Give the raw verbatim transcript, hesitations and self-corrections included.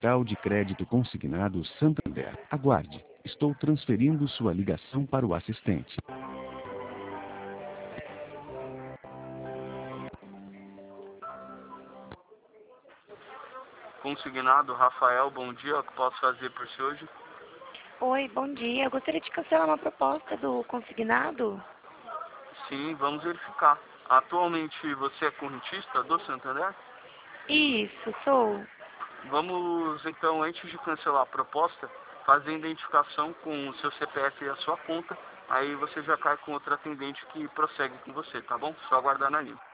Central de Crédito Consignado Santander. Aguarde. Estou transferindo sua ligação para o assistente. Consignado, Rafael, bom dia. O que posso fazer por si hoje? Oi, bom dia. Eu gostaria de cancelar uma proposta do consignado. Sim, vamos verificar. Atualmente você é correntista do Santander? Isso, sou. Vamos então, antes de cancelar a proposta, fazer a identificação com o seu C P F e a sua conta. Aí você já cai com outro atendente que prossegue com você, tá bom? Só aguardar na linha.